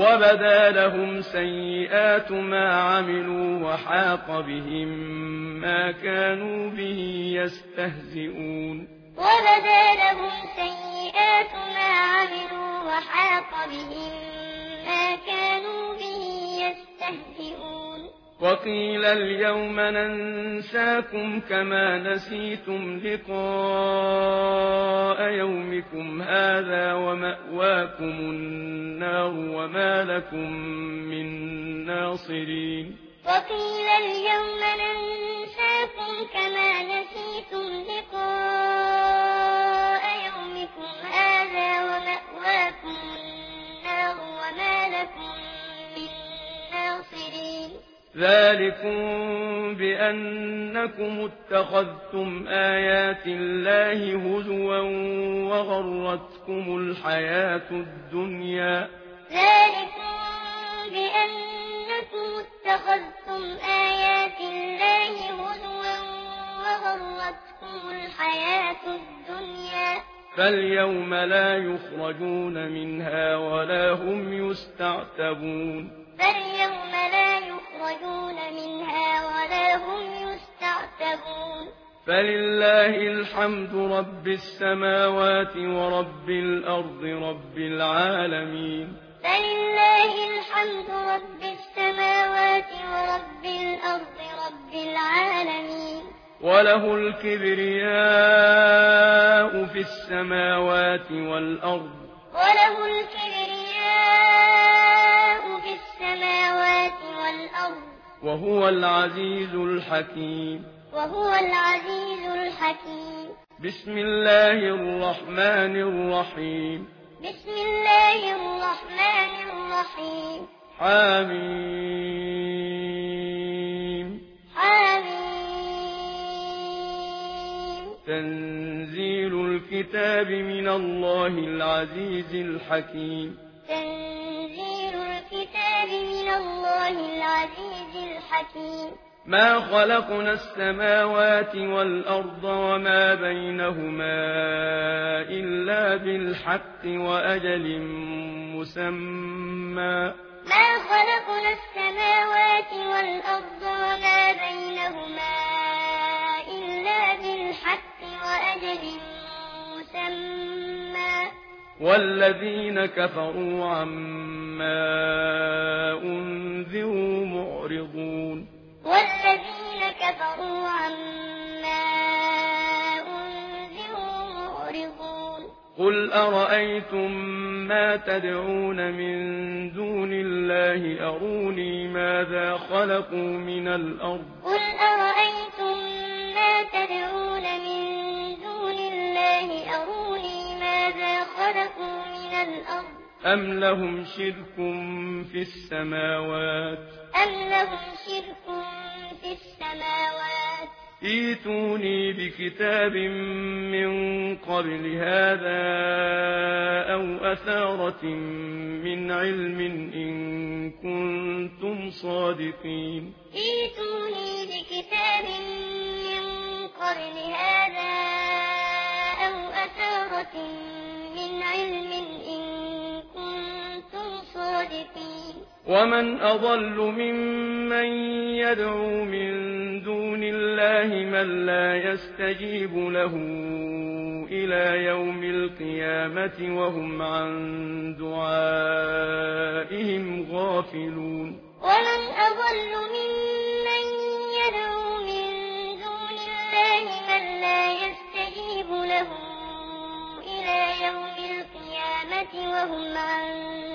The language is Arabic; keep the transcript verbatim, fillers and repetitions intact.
وبدا لهم سيئات ما عملوا وحاق بهم ما كانوا به يستهزئون وبدا لهم سيئات ما عملوا وحاق بهم ما كانوا به يستهزئون وقيل اليوم ننساكم كما نسيتم لقاء يومكم هذا ومأواكم النار وما لكم من ناصرين وقيل اليوم ننساكم كما نسيتم لقاء يومكم هذا ومأواكم النار وما لكم من ناصرين ذلكم بأنكم اتخذتم آيات الله هزوا وغرتكم الحياة الدنيا ذلكم بأنكم اتخذتم آيات الله هزوا وغرتكم الحياة الدنيا فاليوم لا يخرجون منها ولا هم يستعتبون فاليوم لا يخرجون منها ولا هم يستعتبون فلله الحمد رب السماوات ورب الأرض رب العالمين فلله الحمد رب السماوات ورب الأرض رب العالمين وله الكبرياء في السماوات والأرض وله الكبرياء في السماوات والأرض وهو العزيز الحكيم وهو العزيز الحكيم بسم الله الرحمن الرحيم بسم الله الرحمن الرحيم حميم حميم تنزيل الكتاب من الله العزيز الحكيم تنزيل الكتاب من الله العزيز الحكيم ما خلقنا السماوات والأرض وما بينهما إلا بالحق وأجل مسمى ما خلقنا السماوات والأرض وما بينهما إلا بالحق وأجل مسمى والذين كفروا عما أنذروا معرضون والذين كفروا عما أنذروا معرضون قل أرأيتم ما تدعون من دون الله أروني ماذا خلقوا من الأرض قل أرأيتم ما تدعون من دون الله أروني ماذا خلقوا من الأرض أم لهم شرك في السماوات أم لهم شرك في السماوات ائتوني بكتاب من قبل هذا أو أثارة من علم إن كنتم صادقين ائتوني بكتاب من قبل هذا أو أثارة من علم إن كنتم صادقين ومن أضل ممن يدعو من دون الله من لا يستجيب له إلى يوم القيامة وهم عن دعائهم غافلون ومن أضل ممن يدعو من دون الله من لا يستجيب له إلى يوم القيامة وهم عن